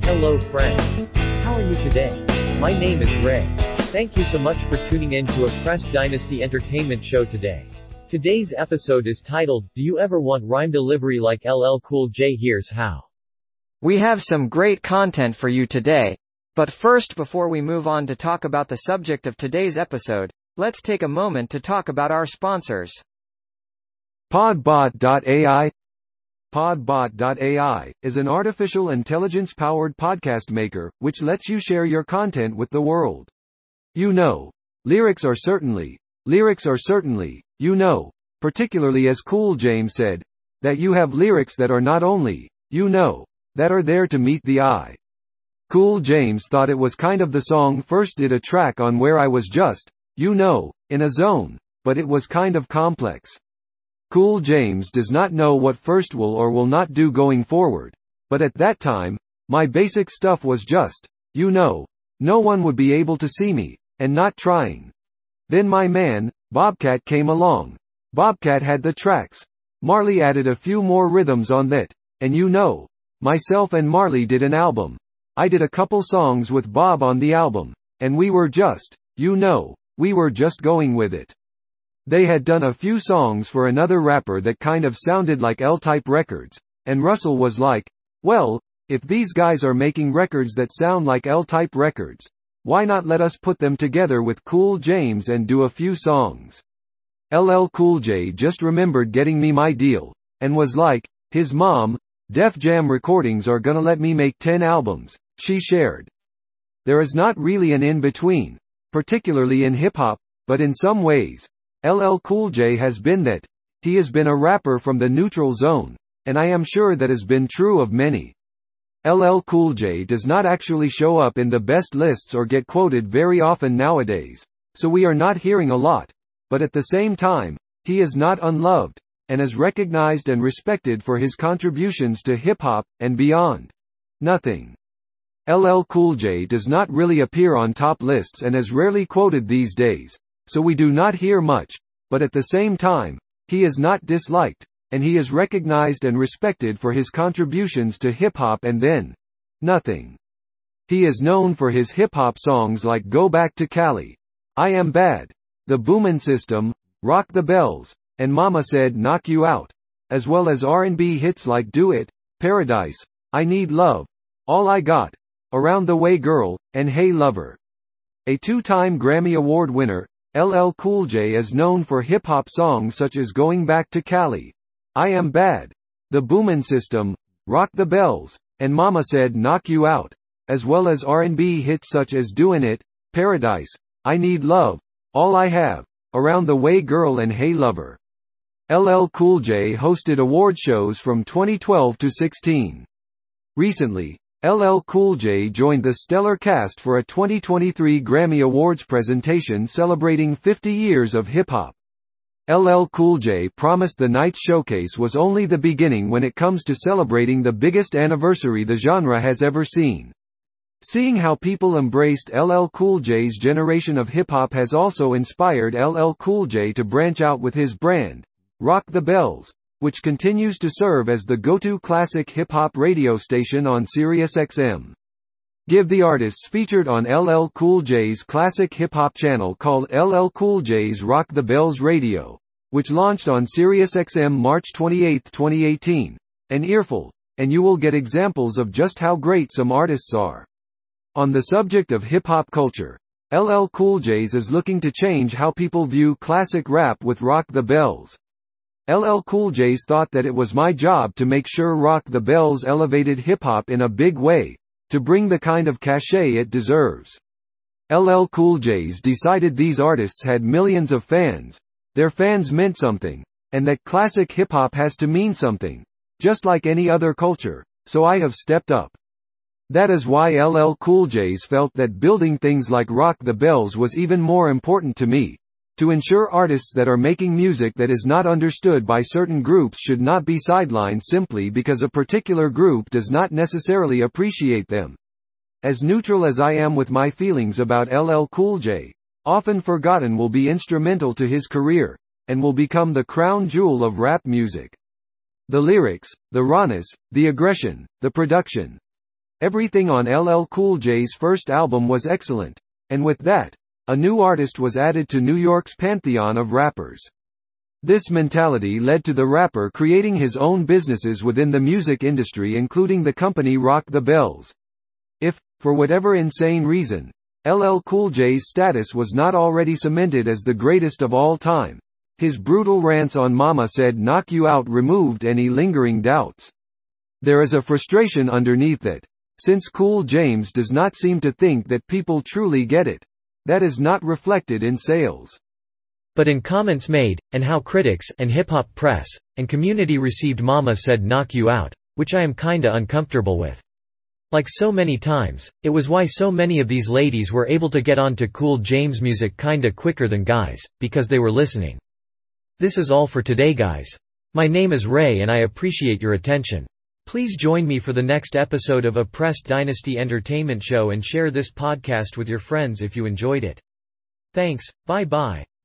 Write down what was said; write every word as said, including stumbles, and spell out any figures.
Hello friends. How are you today? My name is Ray. Thank you so much for tuning in to a Crest Dynasty entertainment show today. Today's episode is titled, Do You Ever Want Rhyme Delivery Like L L Cool J? Here's how. We have some great content for you today. But first, before we move on to talk about the subject of today's episode, let's take a moment to talk about our sponsors. Podbot dot A I Podbot dot A I is an artificial intelligence-powered podcast maker, which lets you share your content with the world. You know, lyrics are certainly, lyrics are certainly, you know, particularly as Cool James said, that you have lyrics that are not only, you know, that are there to meet the eye. Cool James thought it was kind of the song first did a track on where I was just, you know, in a zone, but it was kind of complex. Cool James does not know what first will or will not do going forward, but at that time, my basic stuff was just, you know, no one would be able to see me, and not trying. Then my man, Bobcat came along. Bobcat had the tracks. Marley added a few more rhythms on that, and you know, myself and Marley did an album. I did a couple songs with Bob on the album, and we were just, you know, we were just going with it. They had done a few songs for another rapper that kind of sounded like L-Type Records, and Russell was like, well, if these guys are making records that sound like L-Type Records, why not let us put them together with Cool James and do a few songs? L L Cool J just remembered getting me my deal, and was like, his mom, Def Jam Recordings are gonna let me make ten albums, she shared. There is not really an in-between, particularly in hip-hop, but in some ways, L L Cool J has been that. He has been a rapper from the neutral zone, and I am sure that has been true of many. L L Cool J does not actually show up in the best lists or get quoted very often nowadays, so we are not hearing a lot, but at the same time, he is not unloved, and is recognized and respected for his contributions to hip-hop, and beyond. Nothing. L L Cool J does not really appear on top lists and is rarely quoted these days, so we do not hear much, but at the same time, he is not disliked, and he is recognized and respected for his contributions to hip-hop and then nothing. He is known for his hip-hop songs like Go Back to Cali, I Am Bad, The Boomin' System, Rock the Bells, and Mama Said Knock You Out, as well as R and B hits like Do It, Paradise, I Need Love, All I Got, Around the Way Girl, and Hey Lover. A two-time Grammy Award winner, L L Cool J is known for hip-hop songs such as Going Back to Cali, I Am Bad, The Boomin' System, Rock the Bells, and Mama Said Knock You Out, as well as R and B hits such as Doin' It, Paradise, I Need Love, All I Have, Around the Way Girl and Hey Lover. L L Cool J hosted award shows from twenty twelve to sixteen. Recently, L L Cool J joined the stellar cast for a twenty twenty-three Grammy Awards presentation celebrating fifty years of hip-hop. L L Cool J promised the night's showcase was only the beginning when it comes to celebrating the biggest anniversary the genre has ever seen. Seeing how people embraced L L Cool J's generation of hip-hop has also inspired L L Cool J to branch out with his brand, Rock the Bells, which continues to serve as the go-to classic hip-hop radio station on SiriusXM. Give the artists featured on L L Cool J's classic hip-hop channel called L L Cool J's Rock the Bells Radio, which launched on SiriusXM March twenty-eighth, twenty eighteen, an earful, and you will get examples of just how great some artists are. On the subject of hip-hop culture, L L Cool J's is looking to change how people view classic rap with Rock the Bells. L L Cool J's thought that it was my job to make sure Rock the Bells elevated hip-hop in a big way, to bring the kind of cachet it deserves. L L Cool J's decided these artists had millions of fans, their fans meant something, and that classic hip-hop has to mean something, just like any other culture, so I have stepped up. That is why L L Cool J's felt that building things like Rock the Bells was even more important to me. To ensure artists that are making music that is not understood by certain groups should not be sidelined simply because a particular group does not necessarily appreciate them. As neutral as I am with my feelings about L L Cool J, often forgotten will be instrumental to his career, and will become the crown jewel of rap music. The lyrics, the rawness, the aggression, the production. Everything on L L Cool J's first album was excellent. And with that, a new artist was added to New York's pantheon of rappers. This mentality led to the rapper creating his own businesses within the music industry, including the company Rock the Bells. If, for whatever insane reason, L L Cool J's status was not already cemented as the greatest of all time, his brutal rants on Mama Said Knock You Out removed any lingering doubts. There is a frustration underneath that, since Cool James does not seem to think that people truly get it, that is not reflected in sales. But in comments made, and how critics, and hip-hop press, and community received Mama Said Knock You Out, which I am kinda uncomfortable with. Like so many times, it was why so many of these ladies were able to get on to Cool James music kinda quicker than guys, because they were listening. This is all for today, guys. My name is Ray and I appreciate your attention. Please join me for the next episode of Oppressed Dynasty Entertainment Show and share this podcast with your friends if you enjoyed it. Thanks, bye bye.